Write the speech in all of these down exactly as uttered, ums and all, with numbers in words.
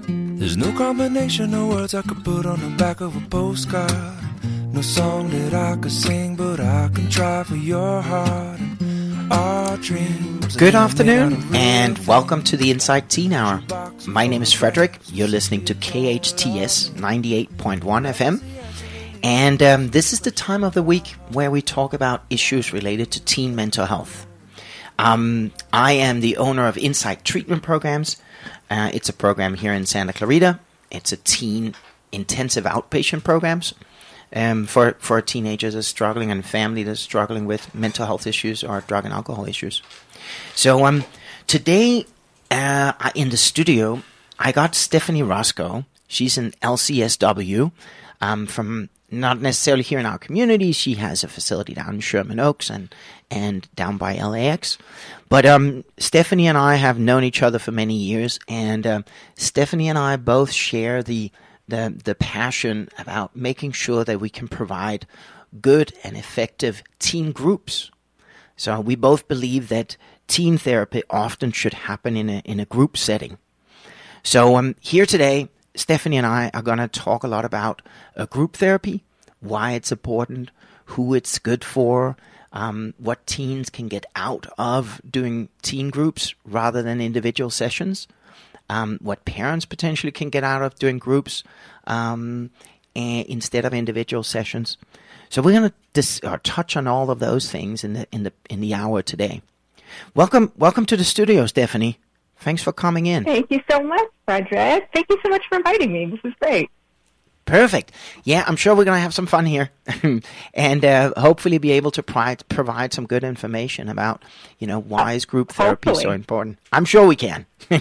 There's no combination of words I could put on the back of a postcard. No song that I could sing, but I can try for your heart and our dreams. Good afternoon, and welcome to the Inside Teen Hour. My name is Frederick. You're listening to K H T S ninety-eight point one F M. And um, this is the time of the week where we talk about issues related to teen mental health. Um, I am the owner of Insight Treatment Programs. Uh, it's a program here in Santa Clarita. It's a teen intensive outpatient programs um, for, for teenagers that are struggling and family that's struggling with mental health issues or drug and alcohol issues. So um, today uh, in the studio, I got Stephanie Roscoe. She's an L C S W um, from not necessarily here in our community. She has a facility down in Sherman Oaks and, and down by L A X. But um, Stephanie and I have known each other for many years, and uh, Stephanie and I both share the, the the passion about making sure that we can provide good and effective teen groups. So we both believe that teen therapy often should happen in a in a group setting. So um, here today, Stephanie and I are going to talk a lot about uh, group therapy, why it's important, who it's good for, um, what teens can get out of doing teen groups rather than individual sessions, um, what parents potentially can get out of doing groups um, instead of individual sessions. So we're going to dis- or touch on all of those things in the in the in the hour today. Welcome, welcome to the studio, Stephanie. Thanks for coming in. Thank you so much, Frederick. Thank you so much for inviting me. This is great. Perfect. Yeah, I'm sure we're going to have some fun here and uh, hopefully be able to provide, provide some good information about, you know, why is group therapy hopefully. so important. I'm sure we can.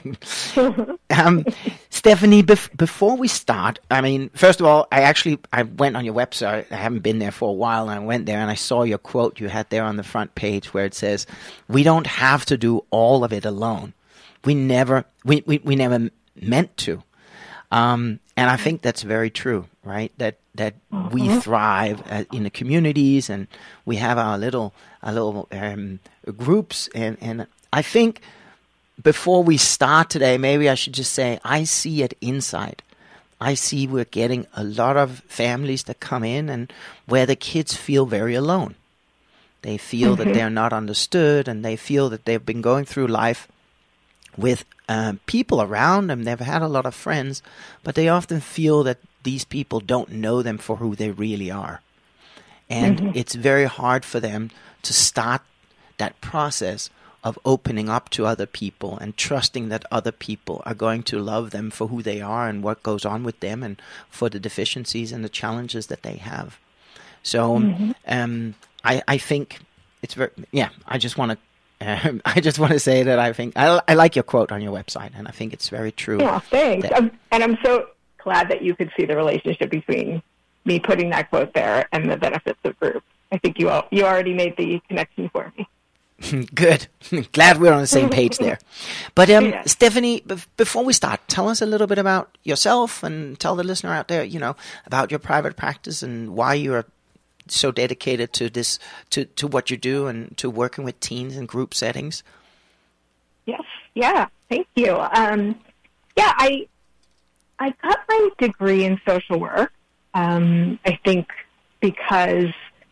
um, Stephanie, bef- before we start, I mean, first of all, I actually, I went on your website. I haven't been there for a while, and I went there and I saw your quote you had there on the front page where it says, we don't have to do all of it alone. We never, we, we, we never meant to. Um, and I think that's very true, right? That that mm-hmm. we thrive uh, in the communities, and we have our little our little um, groups. And, and I think before we start today, maybe I should just say I see it inside. I see we're getting a lot of families that come in and where the kids feel very alone. They feel mm-hmm. that they're not understood, and they feel that they've been going through life with um, people around them. They've had a lot of friends, but they often feel that these people don't know them for who they really are. And mm-hmm. it's very hard for them to start that process of opening up to other people and trusting that other people are going to love them for who they are and what goes on with them and for the deficiencies and the challenges that they have. So mm-hmm. um, I, I think it's very, yeah, I just want to Um, I just want to say that I think I, I like your quote on your website, and I think it's very true. Yeah, thanks. That, um, and I'm so glad that you could see the relationship between me putting that quote there and the benefits of group. I think you all, you already made the connection for me. Good. Glad we're on the same page there. But um, yeah. Stephanie, b- before we start, tell us a little bit about yourself and tell the listener out there, you know, about your private practice and why you're so dedicated to this, to, to what you do and to working with teens in group settings. Yes. Yeah. Thank you. Um, yeah, I, I got my degree in social work. Um, I think because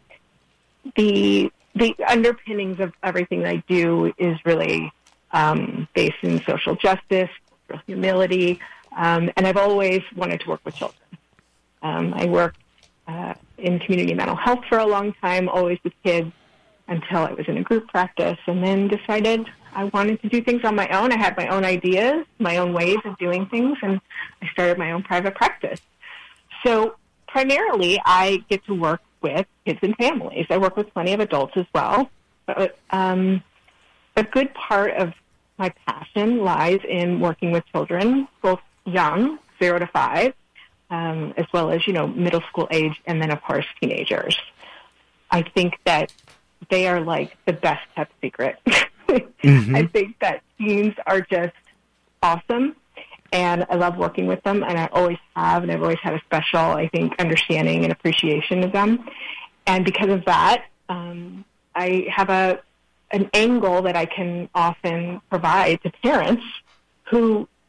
the, the underpinnings of everything I do is really, um, based in social justice, social humility. Um, and I've always wanted to work with children. Um, I work Uh, in community mental health for a long time, always with kids, until I was in a group practice, and then decided I wanted to do things on my own. I had my own ideas, my own ways of doing things, and I started my own private practice. So primarily, I get to work with kids and families. I work with plenty of adults as well, but um, a good part of my passion lies in working with children, both young, zero to five, Um, as well as, you know, middle school age, and then, of course, teenagers. I think that they are like the best kept secret. mm-hmm. I think that teens are just awesome, and I love working with them, and I always have, and I've always had a special, I think, understanding and appreciation of them. And because of that, um, I have a an angle that I can often provide to parents who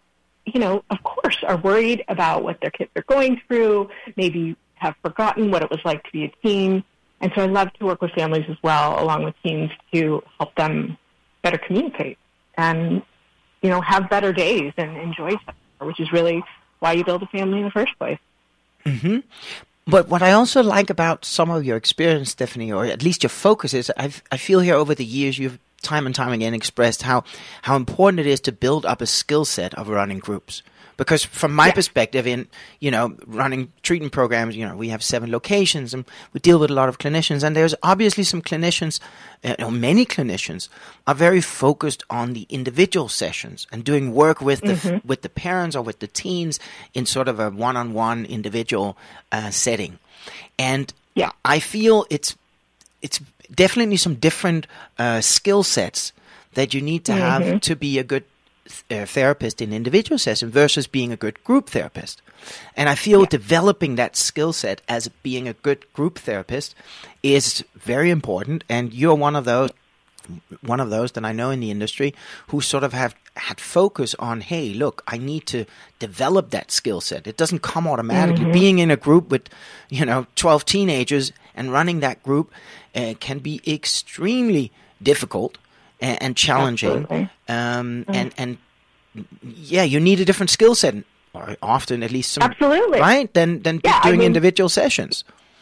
you know, of course, are worried about what their kids are going through, maybe have forgotten what it was like to be a teen. And so I love to work with families as well, along with teens, to help them better communicate and, you know, have better days and enjoy stuff, which is really why you build a family in the first place. Mm-hmm. But what I also like about some of your experience, Stephanie, or at least your focus, is I've, I feel here over the years you've time and time again expressed how, how important it is to build up a skill set of running groups. Because from my yeah. perspective in, you know, running treatment programs, you know, we have seven locations and we deal with a lot of clinicians. And there's obviously some clinicians, uh, or many clinicians, are very focused on the individual sessions and doing work with the mm-hmm. with the parents or with the teens in sort of a one-on-one individual uh, setting. And yeah. I feel it's it's definitely some different uh, skill sets that you need to have mm-hmm. to be a good Uh, therapist in individual session versus being a good group therapist. And I feel yeah. developing that skill set as being a good group therapist is very important. And you're one of those, one of those that I know in the industry who sort of have had focus on, hey, look, I need to develop that skill set. It doesn't come automatically. Mm-hmm. Being in a group with, you know, twelve teenagers and running that group uh, can be extremely difficult and, and challenging. Um, mm. and, and yeah, you need a different skill set, or often at least some, absolutely, right? Than than yeah, doing I mean, individual sessions.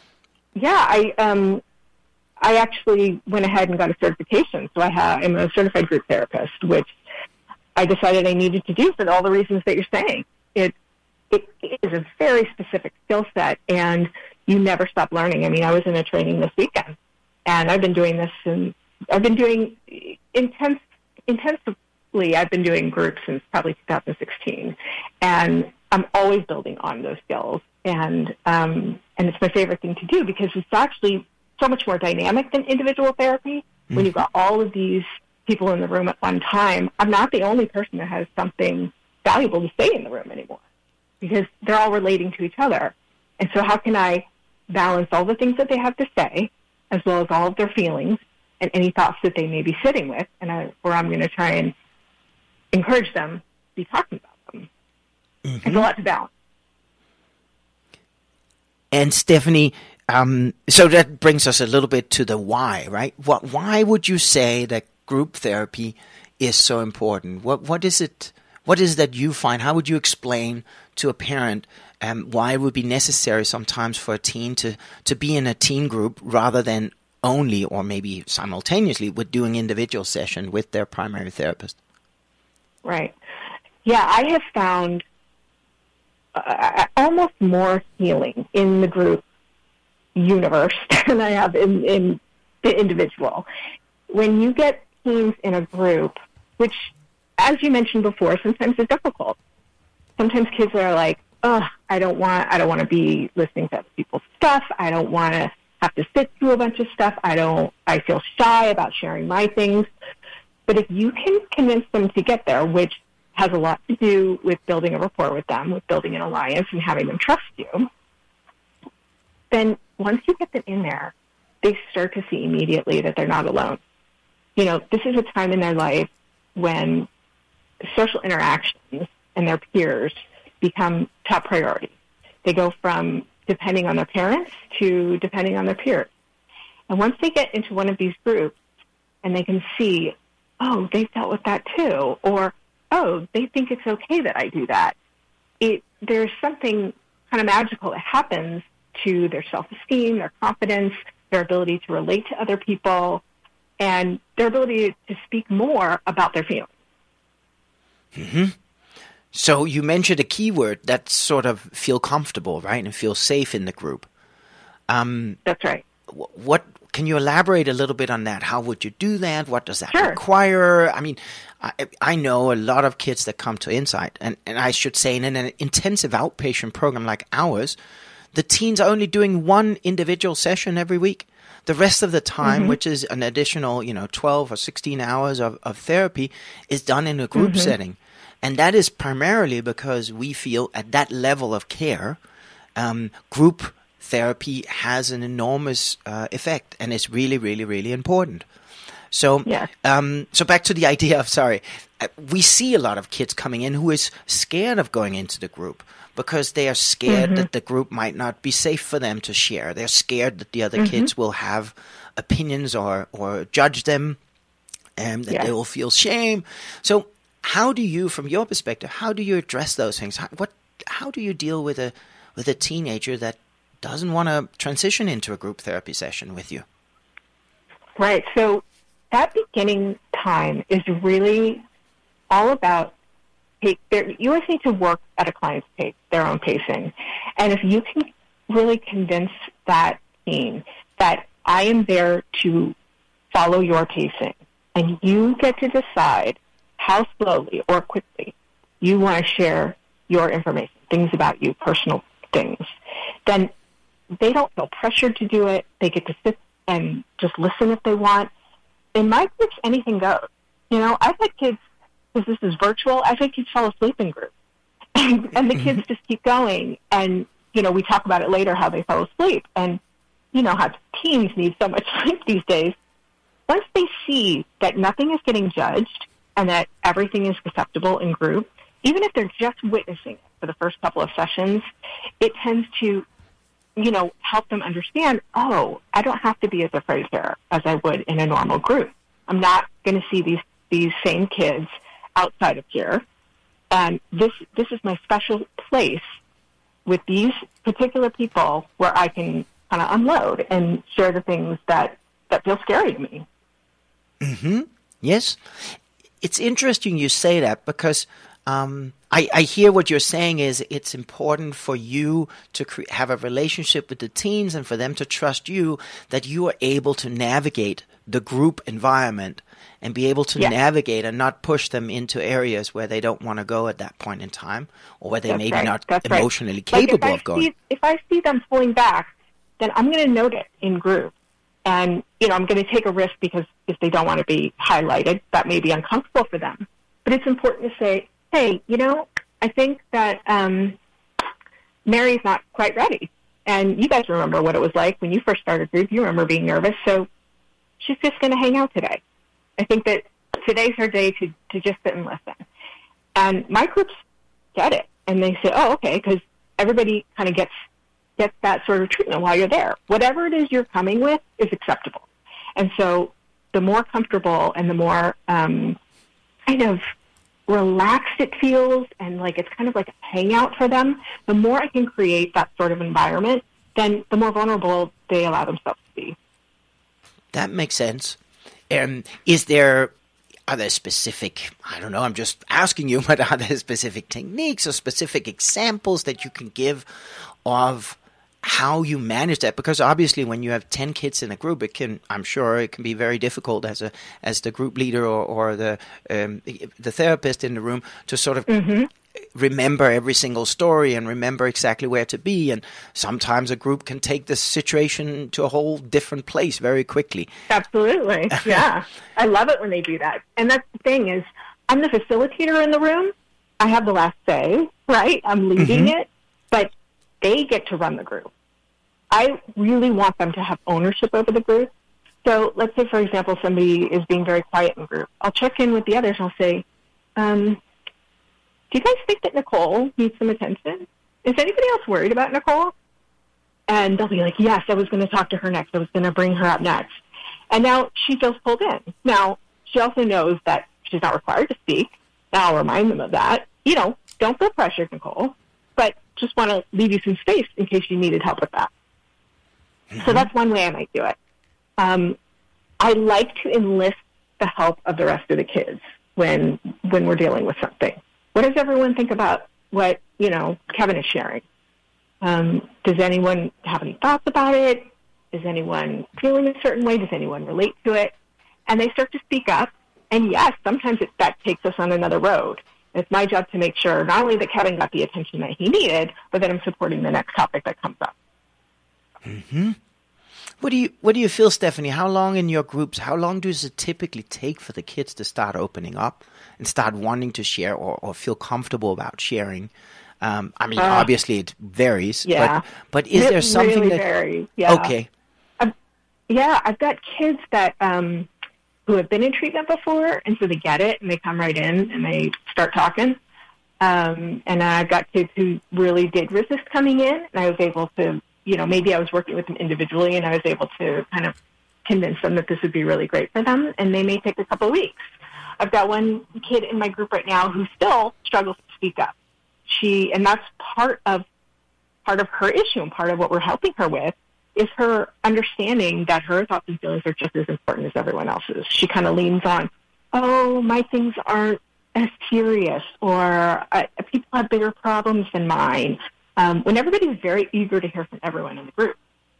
Yeah, I um, I actually went ahead and got a certification, so I have I'm a certified group therapist, which I decided I needed to do for all the reasons that you're saying. It it is a very specific skill set, and you never stop learning. I mean, I was in a training this weekend, and I've been doing this and I've been doing intense, intensively. I've been doing groups since probably two thousand sixteen, and I'm always building on those skills. And um, and it's my favorite thing to do because it's actually so much more dynamic than individual therapy. Mm-hmm. When you've got all of these people in the room at one time, I'm not the only person that has something valuable to say in the room anymore because they're all relating to each other. And so how can I balance all the things that they have to say as well as all of their feelings and any thoughts that they may be sitting with, and I, where I'm going to try and encourage them to be talking about them. Mm-hmm. It's a lot to balance. And Stephanie, um, so that brings us a little bit to the why, right? What, why would you say that group therapy is so important? What, what is it? What is that you find? How would you explain to a parent um, why it would be necessary sometimes for a teen to, to be in a teen group rather than only or maybe simultaneously with doing individual session with their primary therapist? Right. Yeah, I have found uh, almost more healing in the group universe than I have in, in the individual. When you get teens in a group, which, as you mentioned before, sometimes is difficult. Sometimes kids are like, "Oh, I don't want, I don't want to be listening to other people's stuff. I don't want to have to sit through a bunch of stuff. I don't, I feel shy about sharing my things." But if you can convince them to get there, which has a lot to do with building a rapport with them, with building an alliance and having them trust you, then once you get them in there, they start to see immediately that they're not alone. You know, this is a time in their life when social interactions and their peers become top priority. They go from depending on their parents to depending on their peers. And once they get into one of these groups and they can see, oh, they've dealt with that too, or, oh, they think it's okay that I do that, it, there's something kind of magical that happens to their self-esteem, their confidence, their ability to relate to other people, and their ability to speak more about their feelings. Mm-hmm. So you mentioned a key word, that sort of feel comfortable, right, and feel safe in the group. Um, That's right. What can you elaborate a little bit on that? How would you do that? What does that sure. require? I mean, I, I know a lot of kids that come to Insight, and, and I should say in an intensive outpatient program like ours, the teens are only doing one individual session every week. The rest of the time, mm-hmm. which is an additional, you know, twelve or sixteen hours of, of therapy, is done in a group mm-hmm. setting. And that is primarily because we feel at that level of care, um, group therapy has an enormous uh, effect, and it's really, really, really important. So, Yeah. um, so back to the idea of, sorry, uh, we see a lot of kids coming in who is scared of going into the group because they are scared Mm-hmm. that the group might not be safe for them to share. They're scared that the other Mm-hmm. kids will have opinions or, or judge them, and that Yeah. they will feel shame. So how do you, from your perspective, how do you address those things? How, what, how do you deal with a with a teenager that doesn't want to transition into a group therapy session with you? Right. So that beginning time is really all about take, you always need to work at a client's pace, their own pacing. And if you can really convince that teen that I am there to follow your pacing, and you get to decide how slowly or quickly you want to share your information, things about you, personal things, then they don't feel pressured to do it. They get to sit and just listen if they want. In my groups, anything goes. You know, I've had kids, because this is virtual, I've had kids fall asleep in groups. And, and the kids just keep going. And, you know, we talk about it later, how they fell asleep. And, you know, how teens need so much sleep these days. Once they see that nothing is getting judged and that everything is acceptable in group, even if they're just witnessing it for the first couple of sessions, it tends to, you know, help them understand, oh, I don't have to be as afraid here as I would in a normal group. I'm not going to see these, these same kids outside of here. And this, this is my special place with these particular people where I can kind of unload and share the things that, that feel scary to me. Mm-hmm. Yes. It's interesting you say that because um, I, I hear what you're saying is it's important for you to cre- have a relationship with the teens and for them to trust you, that you are able to navigate the group environment and be able to Yeah. navigate and not push them into areas where they don't want to go at that point in time, or where they That's maybe right. not That's right. emotionally Like, if capable I of going. see, if I see them pulling back, then I'm going to note it in group. And, you know, I'm going to take a risk because if they don't want to be highlighted, that may be uncomfortable for them. But it's important to say, hey, you know, I think that um, Mary's not quite ready. And you guys remember what it was like when you first started group. You remember being nervous. So she's just going to hang out today. I think that today's her day to, to just sit and listen. And my groups get it. And they say, oh, okay, because everybody kind of gets gets that sort of treatment while you're there. Whatever it is you're coming with is acceptable. And so the more comfortable and the more um, kind of relaxed it feels and like it's kind of like a hangout for them, the more I can create that sort of environment, then the more vulnerable they allow themselves to be. That makes sense. Um, is there, are there specific, I don't know, I'm just asking you, but are there specific techniques or specific examples that you can give of how you manage that? Because obviously when you have ten kids in a group, it can, I'm sure it can be very difficult as a as the group leader or, or the um, the therapist in the room to sort of Mm-hmm. remember every single story and remember exactly where to be. And sometimes a group can take the situation to a whole different place very quickly. Absolutely. Yeah. I love it when they do that. And that's the thing is, I'm the facilitator in the room. I have the last say, right? I'm leading Mm-hmm. it, but they get to run the group. I really want them to have ownership over the group. So let's say, for example, somebody is being very quiet in group. I'll check in with the others and I'll say, um, do you guys think that Nicole needs some attention? Is anybody else worried about Nicole? And they'll be like, yes, I was going to talk to her next. I was going to bring her up next. And now she feels pulled in. Now, she also knows that she's not required to speak. Now I'll remind them of that. You know, don't feel pressured, Nicole, but just want to leave you some space in case you needed help with that. Mm-hmm. So that's one way I might do it. Um, I like to enlist the help of the rest of the kids when when we're dealing with something. What does everyone think about what, you know, Kevin is sharing? Um, does anyone have any thoughts about it? Is anyone feeling a certain way? Does anyone relate to it? And they start to speak up. And yes, sometimes it, that takes us on another road. It's my job to make sure not only that Kevin got the attention that he needed, but that I'm supporting the next topic that comes up. Mm-hmm. What do you What do you feel, Stephanie? How long in your groups? How long does it typically take for the kids to start opening up and start wanting to share or, or feel comfortable about sharing? Um, I mean, uh, obviously it varies. Yeah, but, but is it there something really that varies? Yeah. Okay. I've, yeah, I've got kids that um, who have been in treatment before, and so they get it, and they come right in, and they start talking. Um, and I've got kids who really did resist coming in, and I was able to, you know, maybe I was working with them individually, and I was able to kind of convince them that this would be really great for them, and they may take a couple of weeks. I've got one kid in my group right now who still struggles to speak up. She, and that's part of part of her issue, and part of what we're helping her with is her understanding that her thoughts and feelings are just as important as everyone else's. She kind of leans on, oh, my things aren't as serious, or uh, people have bigger problems than mine, um, when everybody's very eager to hear from everyone in the group.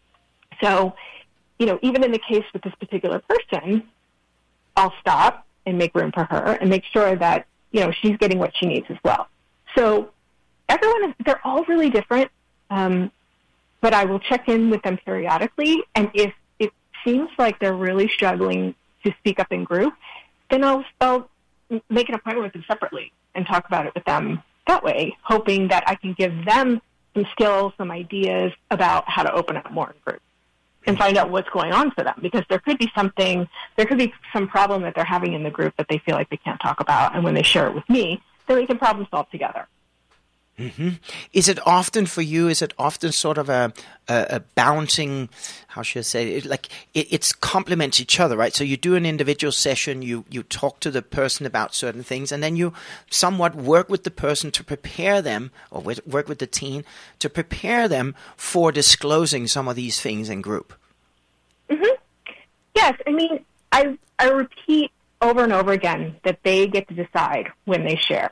So, you know, even in the case with this particular person, I'll stop and make room for her and make sure that, you know, she's getting what she needs as well. So everyone, is, they're all really different. Um, But I will check in with them periodically, and if it seems like they're really struggling to speak up in group, then I'll, I'll make an appointment with them separately and talk about it with them that way, hoping that I can give them some skills, some ideas about how to open up more in group and find out what's going on for them, because there could be something, there could be some problem that they're having in the group that they feel like they can't talk about, and when they share it with me, then we can problem solve together. Mm-hmm. Is it often for you, is it often sort of a, a, a balancing, how should I say, it, like it it's complements each other, right? So you do an individual session, you, you talk to the person about certain things, and then you somewhat work with the person to prepare them, or with, work with the teen to prepare them for disclosing some of these things in group. Mm-hmm. Yes, I mean, I, I repeat over and over again that they get to decide when they share.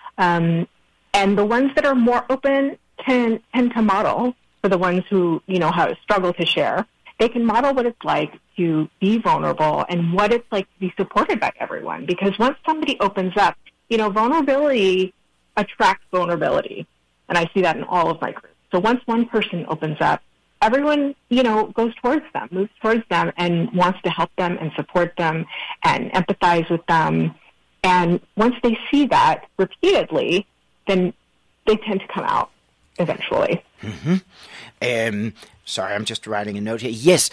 Um, And the ones that are more open can tend to model for the ones who, you know, have struggle to share. They can model what it's like to be vulnerable and what it's like to be supported by everyone. Because once somebody opens up, you know, vulnerability attracts vulnerability. And I see that in all of my groups. So once one person opens up, everyone, you know, goes towards them, moves towards them, and wants to help them and support them and empathize with them. And once they see that repeatedly, then they tend to come out eventually. Mm-hmm. Um, sorry, I'm just writing a note here. Yes,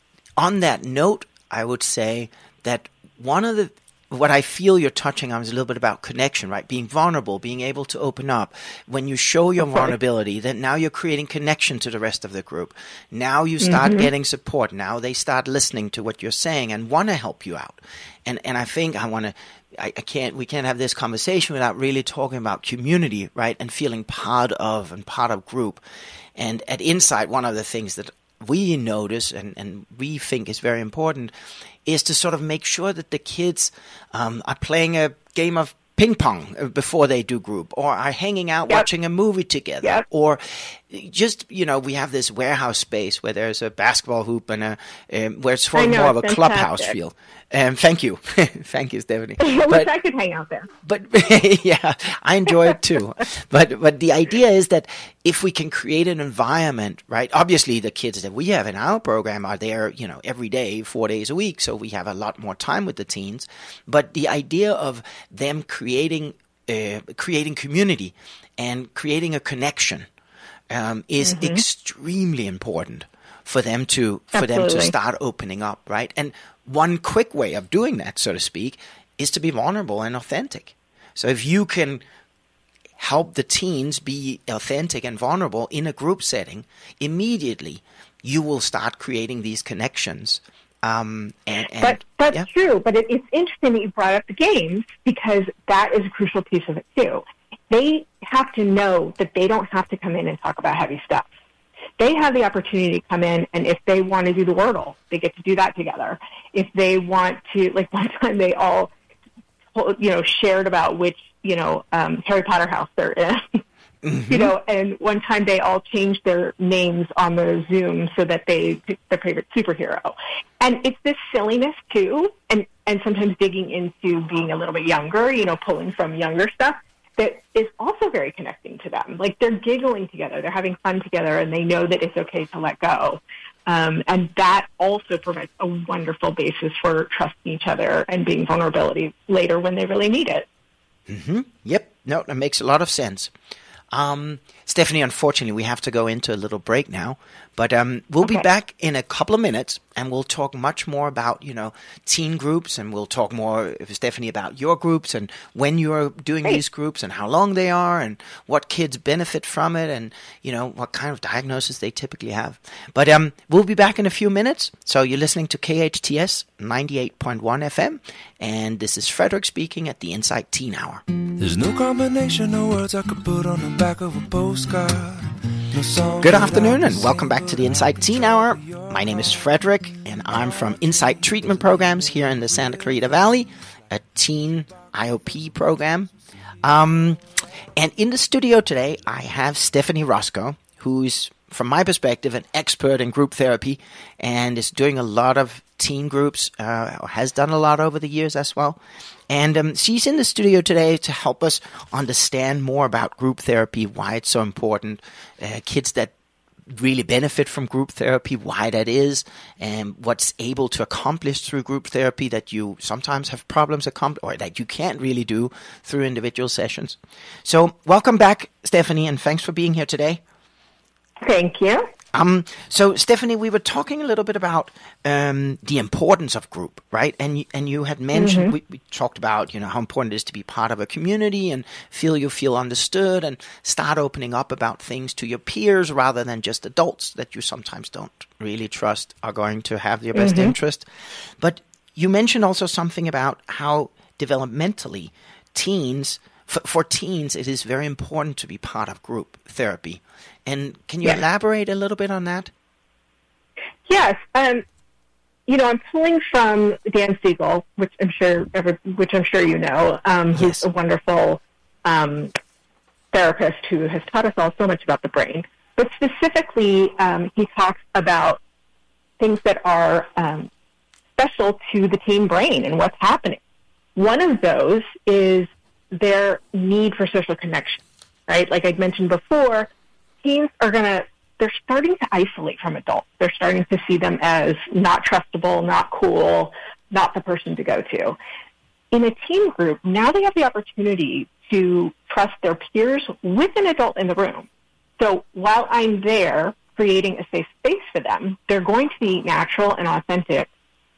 on that note, I would say that one of the, what I feel you're touching on is a little bit about connection, right? Being vulnerable, being able to open up. When you show your vulnerability, then now you're creating connection to the rest of the group. Now you start mm-hmm. getting support. Now they start listening to what you're saying and want to help you out. And and I think I want to, I, I can't, we can't have this conversation without really talking about community, right? And feeling part of and part of group. And at Insight, one of the things that we notice and, and we think is very important is to sort of make sure that the kids um, are playing a game of ping pong before they do group, or are hanging out yep. watching a movie together, yep. or just, you know, we have this warehouse space where there's a basketball hoop and a, um, where it's for know, more of a fantastic. clubhouse feel. Um, thank you. Thank you, Stephanie. I wish but, I could hang out there. But yeah, I enjoy it too. but but the idea is that if we can create an environment, right? Obviously, the kids that we have in our program are there, you know, every day, four days a week, so we have a lot more time with the teens. But the idea of them creating uh, creating community and creating a connection um, is mm-hmm. extremely important for them to for Absolutely. them to start opening up, right? And one quick way of doing that, so to speak, is to be vulnerable and authentic. So if you can help the teens be authentic and vulnerable in a group setting, immediately you will start creating these connections. Um, and, and, but that's yeah. true. But it, it's interesting that you brought up the games, because that is a crucial piece of it too. They have to know that they don't have to come in and talk about heavy stuff. They have the opportunity to come in, and if they want to do the Wordle, they get to do that together. If they want to, like one time they all, you know, shared about which, you know, um, Harry Potter house they're in, mm-hmm. you know, and one time they all changed their names on the Zoom so that they picked their favorite superhero. And it's this silliness too, and, and sometimes digging into being a little bit younger, you know, pulling from younger stuff, that is also very connecting to them. Like, they're giggling together, they're having fun together, and they know that it's okay to let go. Um, and that also provides a wonderful basis for trusting each other and being vulnerability later when they really need it. Mm-hmm. Yep. No, that makes a lot of sense. Um, Stephanie, unfortunately, we have to go into a little break now, but um, we'll Okay. be back in a couple of minutes, and we'll talk much more about, you know, teen groups, and we'll talk more, Stephanie, about your groups and when you're doing Great. these groups and how long they are and what kids benefit from it and, you know, what kind of diagnosis they typically have. But um, we'll be back in a few minutes. So you're listening to K H T S ninety-eight point one F M, and this is Frederick speaking at the Insight Teen Hour. There's no combination of words I could put on the back of a postcard. No song Good that I afternoon could and welcome sing, back to the but Insight I Teen can Hour. try for My name is your Frederick and I'm from Insight Treatment Programs here in the Santa Clarita Valley, a teen I O P program. Um, and in the studio today, I have Stephanie Roscoe, who's, from my perspective, an expert in group therapy and is doing a lot of teen groups, uh, has done a lot over the years as well. And um, she's in the studio today to help us understand more about group therapy, why it's so important, uh, kids that really benefit from group therapy, why that is, and what's able to accomplish through group therapy that you sometimes have problems accomplish or that you can't really do through individual sessions. So welcome back, Stephanie, and thanks for being here today. Thank you. Um, so Stephanie, we were talking a little bit about um, the importance of group, right? And you, and you had mentioned Mm-hmm. we, we talked about you know how important it is to be part of a community and feel you feel understood and start opening up about things to your peers rather than just adults that you sometimes don't really trust are going to have your best Mm-hmm. interest. But you mentioned also something about how developmentally teens. For, for teens, it is very important to be part of group therapy. And can you Yes. elaborate a little bit on that? Yes. Um, you know, I'm pulling from Dan Siegel, which I'm sure, ever, which I'm sure you know, um, Yes. who's a wonderful um, therapist who has taught us all so much about the brain. But specifically, um, he talks about things that are um, special to the teen brain and what's happening. One of those is their need for social connection, right? Like I'd mentioned before, teens are going to, they're starting to isolate from adults. They're starting to see them as not trustable, not cool, not the person to go to. In a teen group, now they have the opportunity to trust their peers with an adult in the room. So while I'm there creating a safe space for them, they're going to be natural and authentic.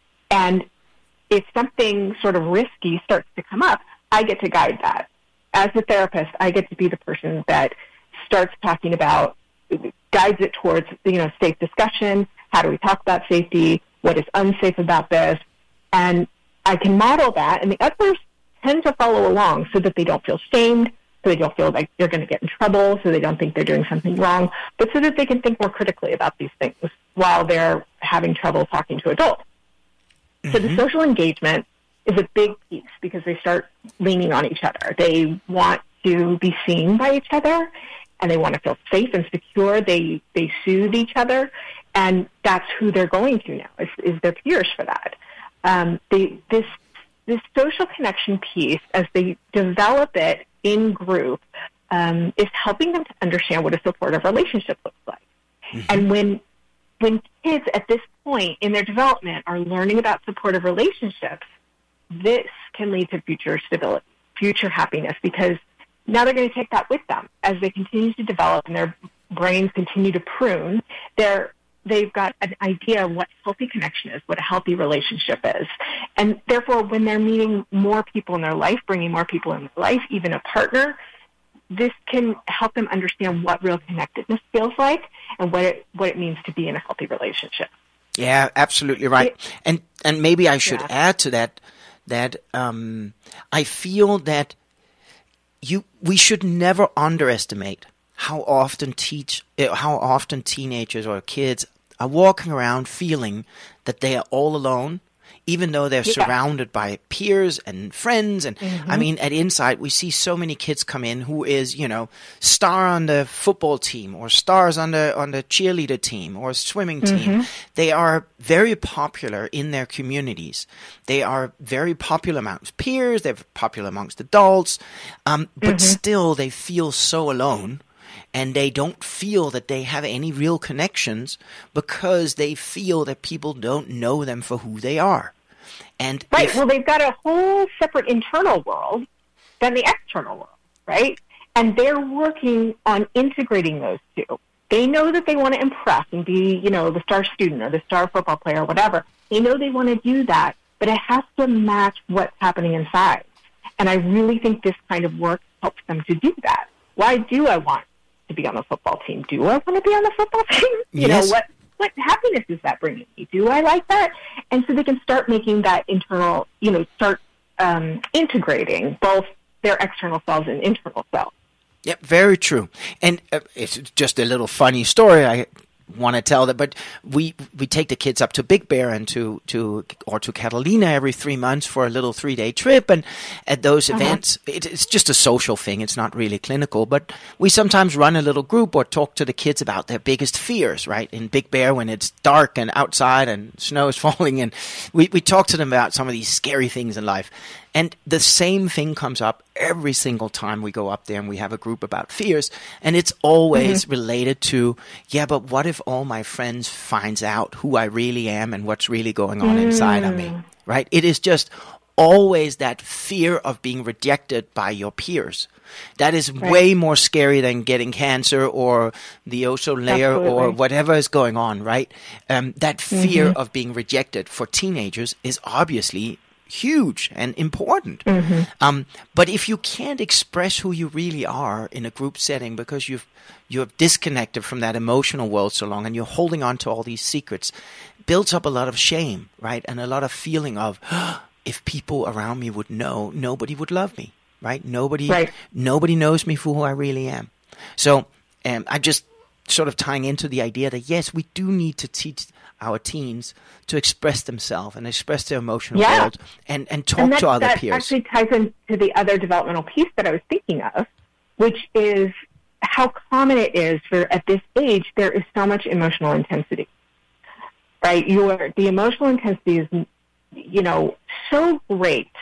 And if something sort of risky starts to come up, I get to guide that. As a therapist, I get to be the person that starts talking about, guides it towards, you know, safe discussion. How do we talk about safety? What is unsafe about this? And I can model that, and the others tend to follow along so that they don't feel shamed, so they don't feel like they're going to get in trouble, so they don't think they're doing something wrong, but so that they can think more critically about these things while they're having trouble talking to adults. Mm-hmm. So the social engagement is a big piece because they start leaning on each other. They want to be seen by each other, and they want to feel safe and secure. They they soothe each other, and that's who they're going to now, is, is their peers for that. Um, they, this this social connection piece, as they develop it in group, um, is helping them to understand what a supportive relationship looks like. Mm-hmm. And when when kids at this point in their development are learning about supportive relationships, this can lead to future stability, future happiness, because now they're going to take that with them as they continue to develop and their brains continue to prune. They're, they've got an idea of what healthy connection is, what a healthy relationship is. And therefore, when they're meeting more people in their life, bringing more people in their life, even a partner, this can help them understand what real connectedness feels like and what it, what it means to be in a healthy relationship. Yeah, absolutely right. It, and and maybe I should yeah. add to that that um, I feel that you we should never underestimate how often teach how often teenagers or kids are walking around feeling that they are all alone, even though they're yeah. surrounded by peers and friends. And mm-hmm. I mean, at Insight, we see so many kids come in who is, you know, star on the football team or stars on the on the cheerleader team or swimming team. Mm-hmm. They are very popular in their communities. They are very popular amongst peers. They're popular amongst adults. Um, but mm-hmm. still, they feel so alone. And they don't feel that they have any real connections because they feel that people don't know them for who they are. And right. If, well, they've got a whole separate internal world than the external world, right? And they're working on integrating those two. They know that they want to impress and be, you know, the star student or the star football player or whatever. They know they want to do that, but it has to match what's happening inside. And I really think this kind of work helps them to do that. Why do I want to be on the football team? Do I want to be on the football team? You yes. know, what, what happiness is that bringing me? Do I like that? And so they can start making that internal, you know, start um, integrating both their external selves and internal selves. Yeah, very true. And uh, it's just a little funny story I want to tell that, but we we take the kids up to Big Bear and to, to or to Catalina every three months for a little three-day trip. And at those uh-huh. events, it, it's just a social thing. It's not really clinical, but we sometimes run a little group or talk to the kids about their biggest fears, right? In Big Bear, when it's dark and outside and snow is falling, and we, we talk to them about some of these scary things in life. And the same thing comes up every single time we go up there and we have a group about fears. And it's always mm-hmm. related to, yeah, but what if all my friends finds out who I really am and what's really going on mm. inside of me, right? It is just always that fear of being rejected by your peers. That is right. way more scary than getting cancer or the ozone layer Absolutely. Or whatever is going on, right? Um, that fear mm-hmm. of being rejected for teenagers is obviously huge and important. Mm-hmm. Um, but if you can't express who you really are in a group setting because you've you have disconnected from that emotional world so long and you're holding on to all these secrets, builds up a lot of shame, right? And a lot of feeling of, oh, if people around me would know, nobody would love me, right? Nobody, right. nobody knows me for who I really am. So um, I just sort of tying into the idea that, yes, we do need to teach our teens to express themselves and express their emotional yeah. world and, and talk and that, to other that peers. That actually ties into the other developmental piece that I was thinking of, which is how common it is for, at this age, there is so much emotional intensity, right? Your, the emotional intensity is, you know, so great.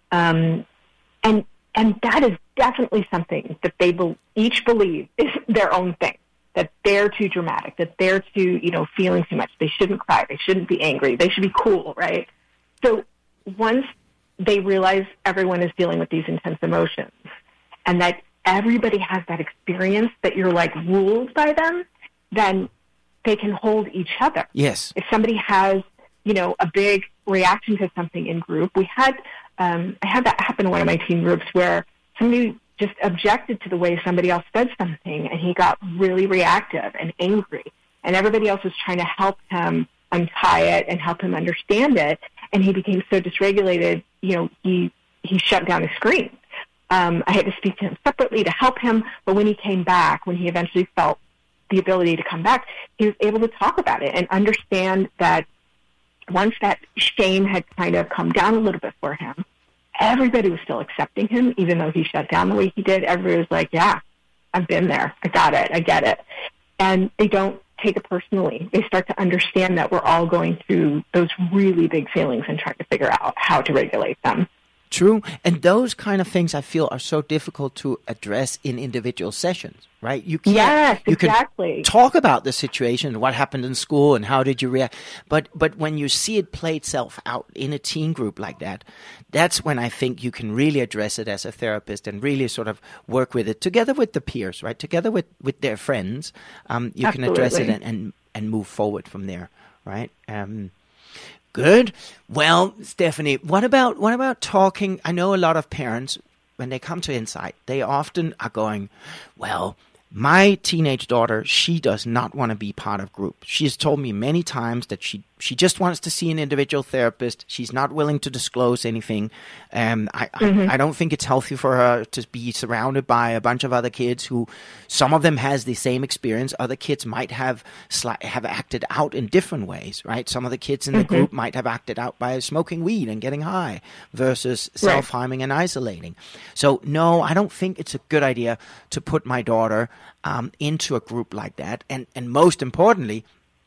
Um, and, and that is definitely something that they be, each believe is their own thing. That they're too dramatic, that they're too, you know, feeling too much. They shouldn't cry. They shouldn't be angry. They should be cool, right? So once they realize everyone is dealing with these intense emotions and that everybody has that experience that you're like ruled by them, then they can hold each other. Yes. If somebody has, you know, a big reaction to something in group, we had, um, I had that happen in one of my teen groups where somebody just objected to the way somebody else said something, and he got really reactive and angry. And everybody else was trying to help him untie it and help him understand it, and he became so dysregulated, you know, he, he shut down his screen. Um, I had to speak to him separately to help him, but when he came back, when he eventually felt the ability to come back, he was able to talk about it and understand that once that shame had kind of come down a little bit for him, everybody was still accepting him, even though he shut down the way he did. Everybody was like, yeah, I've been there. I got it. I get it. And they don't take it personally. They start to understand that we're all going through those really big feelings and trying to figure out how to regulate them. True. And those kind of things I feel are so difficult to address in individual sessions, right? You can't, yes, you exactly. can talk about the situation, what happened in school and how did you react. But, but when you see it play itself out in a teen group like that, that's when I think you can really address it as a therapist and really sort of work with it together with the peers, right? Together with, with their friends, um, you Absolutely. can address it and, and, and move forward from there, right? Um, Good. Well, Stephanie, what about what about talking? I know a lot of parents, when they come to Insight, they often are going, well, my teenage daughter, she does not want to be part of group. She has told me many times that she, she just wants to see an individual therapist. She's not willing to disclose anything. Um, I, mm-hmm. I, I don't think it's healthy for her to be surrounded by a bunch of other kids who, some of them has the same experience. Other kids might have sli- have acted out in different ways, right? Some of the kids in the mm-hmm. group might have acted out by smoking weed and getting high versus right. self-harming and isolating. So, no, I don't think it's a good idea to put my daughter Um, into a group like that, and and most importantly,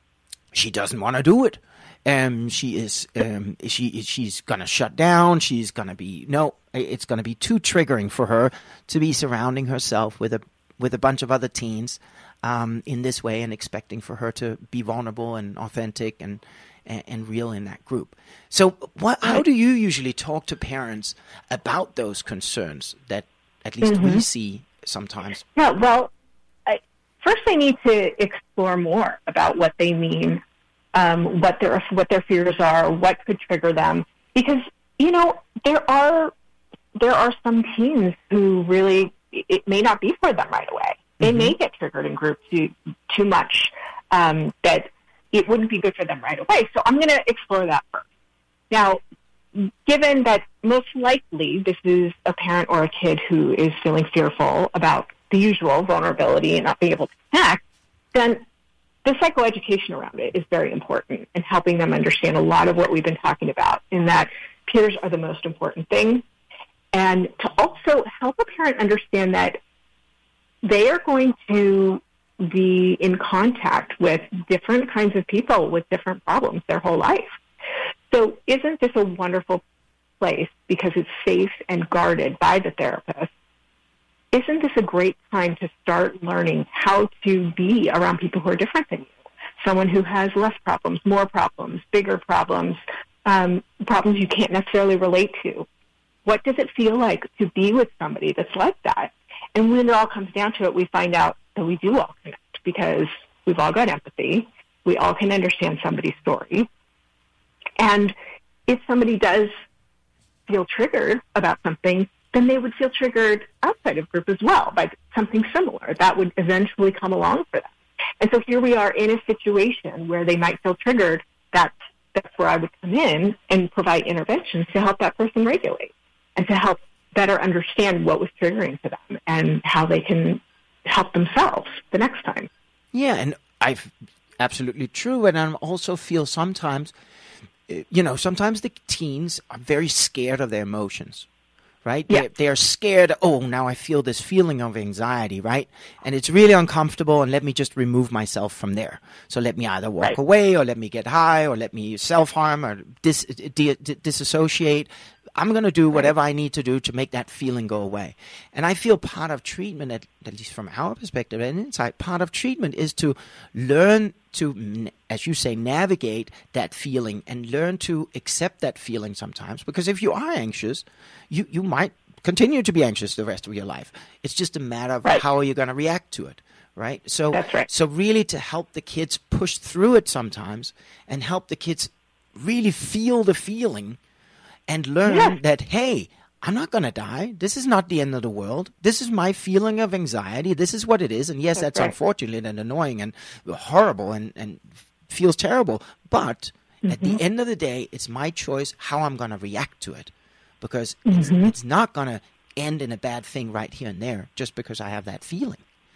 she doesn't want to do it. Um, she is um, she she's gonna shut down. She's gonna be no. It's gonna be too triggering for her to be surrounding herself with a with a bunch of other teens um, in this way, and expecting for her to be vulnerable and authentic and and, and real in that group. So, what? How do you usually talk to parents about those concerns that at least mm-hmm. we see sometimes? Yeah, well, I, first they need to explore more about what they mean, um, what their what their fears are, what could trigger them. Because, you know, there are there are some teens who really, it may not be for them right away. They mm-hmm. may get triggered in groups too, too much um, that it wouldn't be good for them right away. So I'm going to explore that first. Now, given that most likely this is a parent or a kid who is feeling fearful about the usual vulnerability and not being able to connect, then the psychoeducation around it is very important in helping them understand a lot of what we've been talking about, in that peers are the most important thing, and to also help a parent understand that they are going to be in contact with different kinds of people with different problems their whole life. So isn't this a wonderful place because it's safe and guarded by the therapist? Isn't this a great time to start learning how to be around people who are different than you? Someone who has less problems, more problems, bigger problems, um, problems you can't necessarily relate to. What does it feel like to be with somebody that's like that? And when it all comes down to it, we find out that we do all connect because we've all got empathy. We all can understand somebody's story. And if somebody does feel triggered about something, then they would feel triggered outside of group as well by something similar that would eventually come along for them. And so here we are in a situation where they might feel triggered. That's, that's where I would come in and provide interventions to help that person regulate and to help better understand what was triggering to them and how they can help themselves the next time. Yeah, and I absolutely true. And I also feel sometimes, you know, sometimes the teens are very scared of their emotions, right? Yeah. They're, they're scared, oh, now I feel this feeling of anxiety, right? And it's really uncomfortable, and let me just remove myself from there. So let me either walk right. away, or let me get high, or let me self-harm, or dis- di- di- disassociate. I'm going to do whatever I need to do to make that feeling go away. And I feel part of treatment, at, at least from our perspective and insight, part of treatment is to learn to, as you say, navigate that feeling and learn to accept that feeling sometimes. Because if you are anxious, you, you might continue to be anxious the rest of your life. It's just a matter of right. how are you going to react to it, right? So, That's right. So really to help the kids push through it sometimes and help the kids really feel the feeling and learn yeah. that, hey, I'm not going to die. This is not the end of the world. This is my feeling of anxiety. This is what it is. And yes, that's, that's right. unfortunate and annoying and horrible and, and feels terrible. But mm-hmm. at the end of the day, it's my choice how I'm going to react to it. Because mm-hmm. it's, it's not going to end in a bad thing right here and there just because I have that feeling.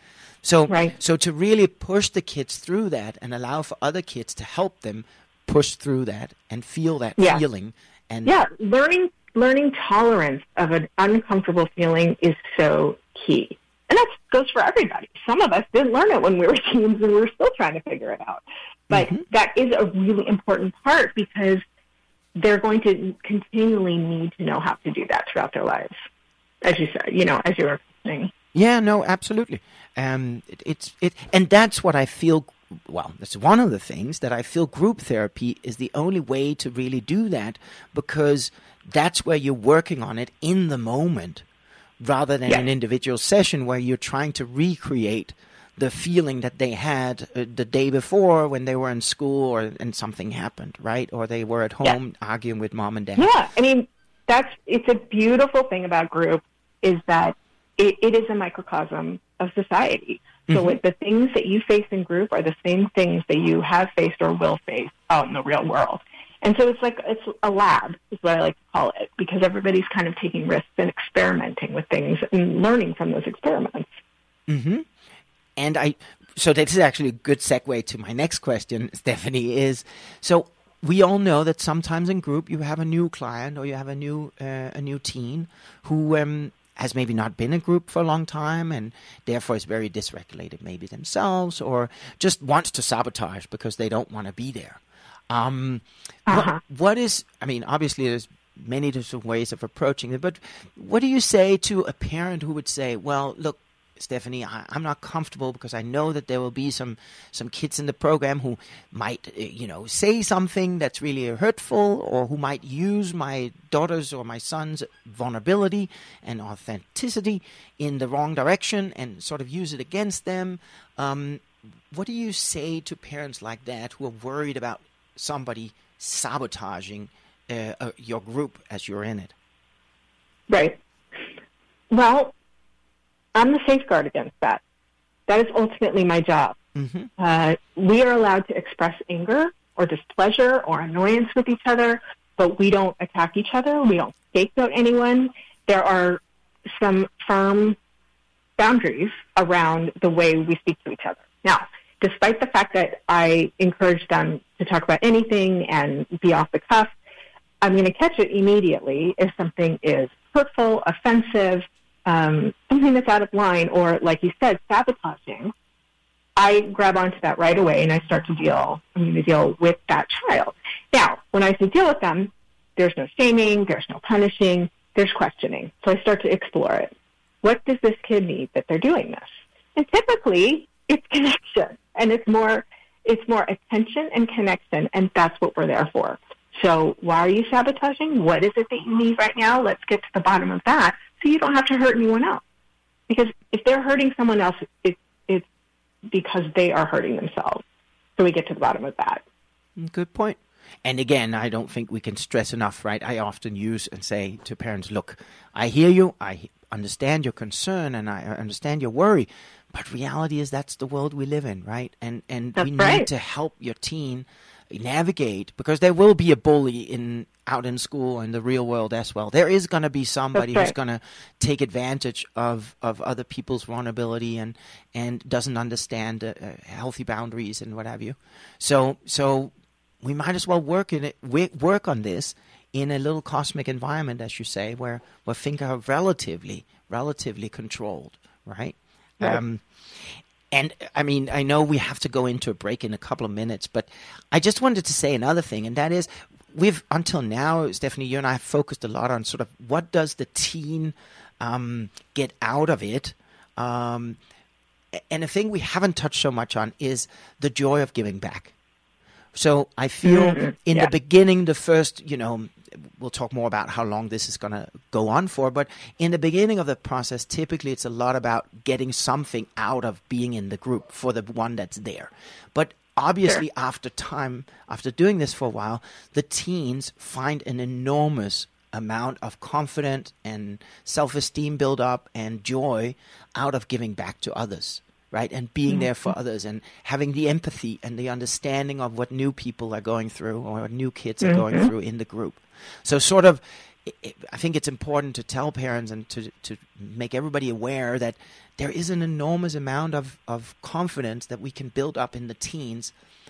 So, right. so to really push the kids through that and allow for other kids to help them push through that and feel that yeah. feeling. And yeah, learning learning tolerance of an uncomfortable feeling is so key. And that goes for everybody. Some of us didn't learn it when we were teens and we were still trying to figure it out. But mm-hmm. that is a really important part because they're going to continually need to know how to do that throughout their lives, as you said, you know, as you were saying. Yeah, no, absolutely. Um, it, it's it, and that's what I feel. Well, that's one of the things that I feel group therapy is the only way to really do that, because that's where you're working on it in the moment rather than yeah. an individual session where you're trying to recreate the feeling that they had uh, the day before when they were in school or and something happened, right? Or they were at home yeah. arguing with mom and dad. Yeah, I mean, that's it's a beautiful thing about group is that it, it is a microcosm of society. So mm-hmm. the things that you face in group are the same things that you have faced or will face out in the real world. And so it's like it's a lab is what I like to call it, because everybody's kind of taking risks and experimenting with things and learning from those experiments. Mm-hmm. And I, so this is actually a good segue to my next question, Stephanie, is, so we all know that sometimes in group you have a new client or you have a new uh, a new teen who um, has maybe not been in group for a long time and therefore is very dysregulated maybe themselves or just wants to sabotage because they don't want to be there. Um, uh-huh. what, what is, I mean, obviously there's many different ways of approaching it, but what do you say to a parent who would say, well, look, Stephanie, I, I'm not comfortable because I know that there will be some, some kids in the program who might, uh, you know, say something that's really hurtful, or who might use my daughter's or my son's vulnerability and authenticity in the wrong direction and sort of use it against them. Um, what do you say to parents like that who are worried about somebody sabotaging uh, uh, your group as you're in it? Right. Well, I'm the safeguard against that. That is ultimately my job. Mm-hmm. Uh, we are allowed to express anger or displeasure or annoyance with each other, but we don't attack each other. We don't scapegoat anyone. There are some firm boundaries around the way we speak to each other. Now, despite the fact that I encourage them to talk about anything and be off the cuff, I'm going to catch it immediately if something is hurtful, offensive, Um, something that's out of line, or like you said, sabotaging. I grab onto that right away and I start to deal, I'm going to deal with that child. Now, when I say deal with them, there's no shaming, there's no punishing, there's questioning. So I start to explore it. What does this kid need that they're doing this? And typically it's connection, and it's more, it's more attention and connection, and that's what we're there for. So why are you sabotaging? What is it that you need right now? Let's get to the bottom of that, so you don't have to hurt anyone else. Because if they're hurting someone else, it, it's because they are hurting themselves. So we get to the bottom of that. Good point. And again, I don't think we can stress enough, right? I often use and say to parents, look, I hear you, I understand your concern, and I understand your worry, but reality is that's the world we live in, right? And, and that's we right. need to help your teen navigate, because there will be a bully in out in school and the real world as well. There is going to be somebody right. who's going to take advantage of, of other people's vulnerability and and doesn't understand uh, uh, healthy boundaries and what have you. So so we might as well work in it work on this in a little cosmic environment, as you say, where where things are relatively relatively controlled, right? right. Um, And, I mean, I know we have to go into a break in a couple of minutes, but I just wanted to say another thing, and that is we've, until now, Stephanie, you and I have focused a lot on sort of what does the teen um, get out of it. Um, and the thing we haven't touched so much on is the joy of giving back. So I feel mm-hmm. in yeah. the beginning, the first, you know, we'll talk more about how long this is going to go on for, but in the beginning of the process, typically it's a lot about getting something out of being in the group for the one that's there. But obviously sure. after time, after doing this for a while, the teens find an enormous amount of confidence and self-esteem build up and joy out of giving back to others. Right, and being mm-hmm. there for others and having the empathy and the understanding of what new people are going through or what new kids are mm-hmm. going through in the group. So sort of, it, I think it's important to tell parents and to, to make everybody aware that there is an enormous amount of, of confidence that we can build up in the teens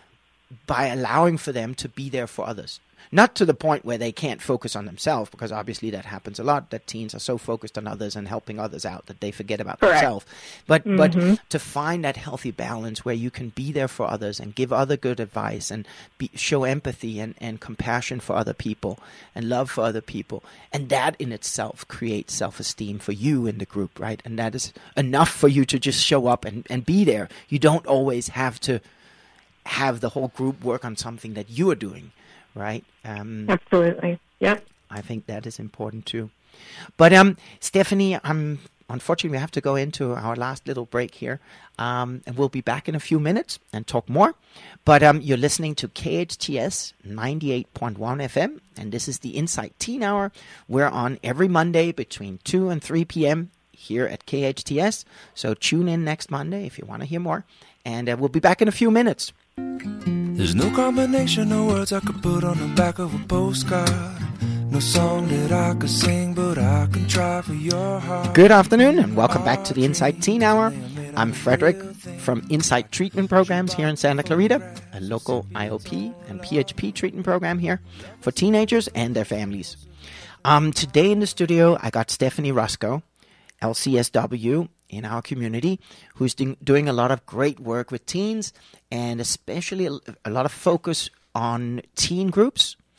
by allowing for them to be there for others. Not to the point where they can't focus on themselves, because obviously that happens a lot, that teens are so focused on others and helping others out that they forget about Correct. themselves. But mm-hmm. but to find that healthy balance where you can be there for others and give other good advice and be, show empathy and, and compassion for other people and love for other people. And that in itself creates self-esteem for you in the group, right? And that is enough for you to just show up and, and be there. You don't always have to have the whole group work on something that you are doing. Right. Um, Absolutely. Yep. I think that is important too. But um, Stephanie, I'm unfortunately we have to go into our last little break here, um, and we'll be back in a few minutes and talk more. But um, you're listening to K H T S ninety-eight point one F M, and this is the Insight Teen Hour. We're on every Monday between two and three p.m. here at K H T S. So tune in next Monday if you want to hear more, and uh, we'll be back in a few minutes. There's no combination of words I could put on the back of a postcard. No song that I could sing, but I can try for your heart. Good afternoon and welcome back to the Insight Teen Hour. I'm Frederick from Insight Treatment Programs here in Santa Clarita, a local I O P and P H P treatment program here for teenagers and their families. Um, today in the studio, I got Stephanie Rusco, L C S W, in our community, who's do- doing a lot of great work with teens, and especially a, a lot of focus on teen groups.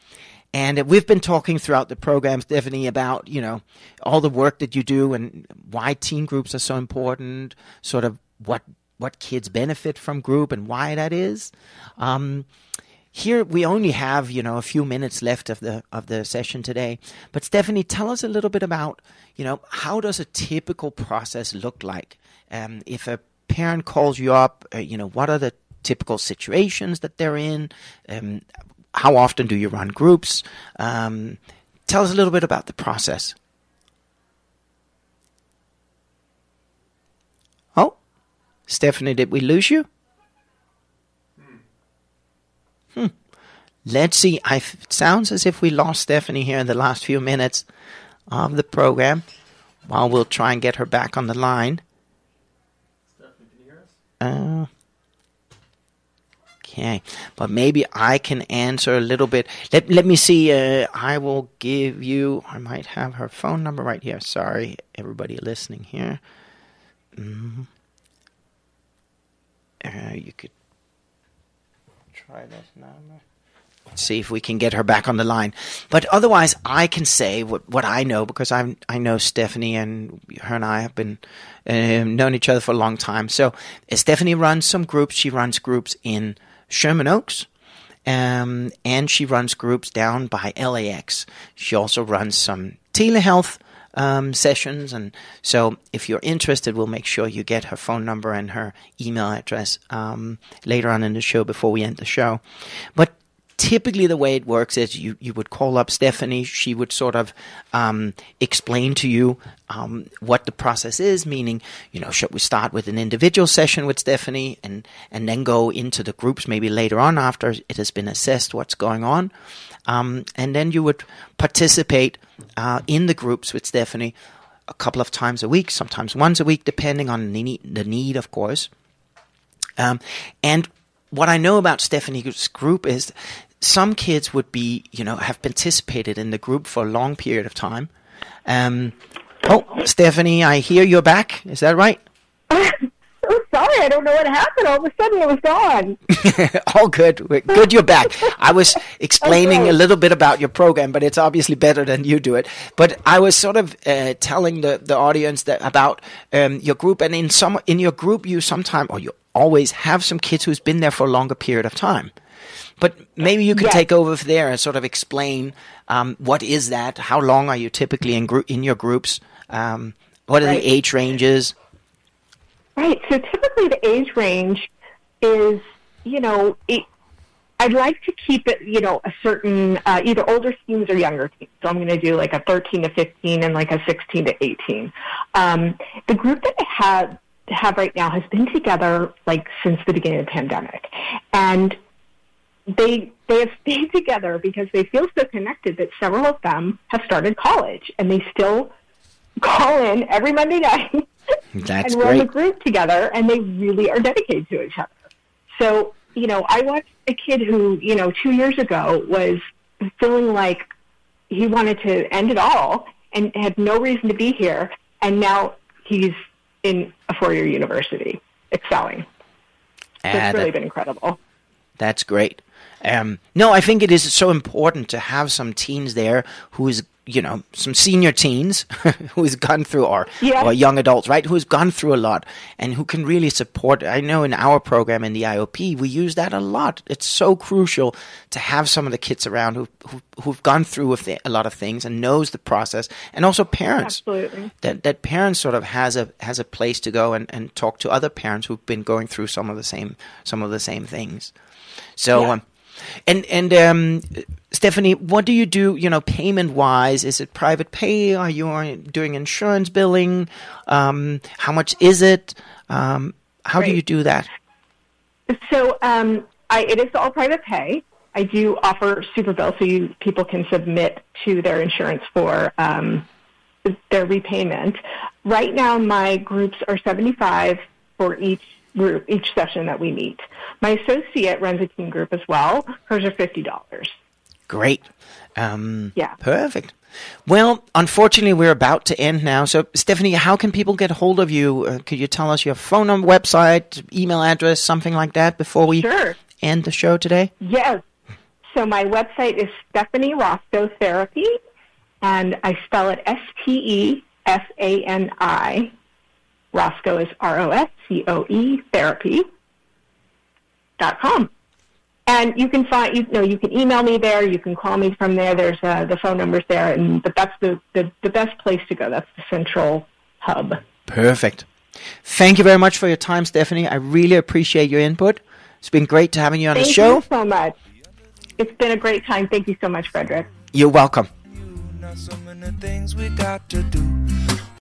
And we've been talking throughout the program, Stephanie, about, you know, all the work that you do and why teen groups are so important, sort of what what kids benefit from group and why that is. Um, here we only have, you know, a few minutes left of the of the session today. But Stephanie, tell us a little bit about, you know, how does a typical process look like? Um, if a parent calls you up, uh, you know, what are the typical situations that they're in? Um, how often do you run groups? Um, tell us a little bit about the process. Oh, Stephanie, did we lose you? Hmm. Let's see. I, it sounds as if we lost Stephanie here in the last few minutes of the program. While we'll try and get her back on the line. Stephanie, can you hear us? Uh, okay, but maybe I can answer a little bit. Let Let me see. Uh, I will give you. I might have her phone number right here. Sorry, everybody listening here. Mm-hmm. Uh, you could try this number. Let's see if we can get her back on the line. But otherwise, I can say what, what I know, because I I know Stephanie, and her and I have been uh, known each other for a long time. So uh, Stephanie runs some groups. She runs groups in Sherman Oaks, um, and she runs groups down by L A X. She also runs some telehealth um, sessions. And so if you're interested, we'll make sure you get her phone number and her email address um, later on in the show before we end the show. But typically the way it works is you, you would call up Stephanie. She would sort of um, explain to you um, what the process is, meaning, you know, should we start with an individual session with Stephanie and, and then go into the groups maybe later on after it has been assessed what's going on. Um, and then you would participate uh, in the groups with Stephanie a couple of times a week, sometimes once a week, depending on the need, the need of course. Um, and what I know about Stephanie's group is some kids would be, you know, have participated in the group for a long period of time. Um, oh, Stephanie, I hear you're back. Is that right? So sorry, I don't know what happened. All of a sudden it was gone. All good. Good you're back. I was explaining Okay. a little bit about your program, but it's obviously better than you do it. But I was sort of uh, telling the, the audience that about um, your group, and in some in your group you sometimes, or you always have some kids who's been there for a longer period of time. But maybe you could Yes. take over there and sort of explain um, what is that? How long are you typically in group in your groups? Um, what are Right. the age ranges? Right. So typically the age range is, you know, it, I'd like to keep it, you know, a certain, uh, either older teens or younger teens. So I'm going to do like a thirteen to fifteen and like a sixteen to eighteen. Um, the group that I have, have right now has been together like since the beginning of the pandemic. And they they have stayed together because they feel so connected that several of them have started college, and they still call in every Monday night That's and run the great. group together, and they really are dedicated to each other. So, you know, I watched a kid who, you know, two years ago was feeling like he wanted to end it all and had no reason to be here, and now he's in a four-year university excelling. So Ah, it's really that- been incredible. That's great. Um, no, I think it is so important to have some teens there who is, you know, some senior teens who has gone through, or, Yeah. or young adults, right, who has gone through a lot and who can really support. I know in our program in the I O P, we use that a lot. It's so crucial to have some of the kids around who, who, who've gone through with the, a lot of things and knows the process, and also parents. Absolutely. That that parents sort of has a has a place to go and, and talk to other parents who've been going through some of the same some of the same things. So, Yeah. um, and and um, Stephanie, what do you do? You know, payment wise, is it private pay? Are you doing insurance billing? Um, how much is it? Um, how do Right. you do that? So um, I, it is all private pay. I do offer super bill, so you, people can submit to their insurance for um, their repayment. Right now, my groups are seventy-five for each group, each session that we meet. My associate runs a team group as well. Hers are fifty dollars. Great. Um, Yeah. Perfect. Well, unfortunately, we're about to end now. So, Stephanie, how can people get hold of you? Uh, could you tell us your phone number, website, email address, something like that before we Sure. end the show today? Yes. So my website is Stephanie Roscoe Therapy, and I spell it S T E F A N I. Roscoe is R O S C O E, therapy dot com. And you can find, you know, you can email me there, you can call me from there, there's uh, the phone numbers there, and but that's the, the, the best place to go. That's the central hub. Perfect. Thank you very much for your time, Stephanie. I really appreciate your input. It's been great to having you on Thank the show. Thank you so much. It's been a great time. Thank you so much, Frederick. You're welcome. Not so many things we got to do.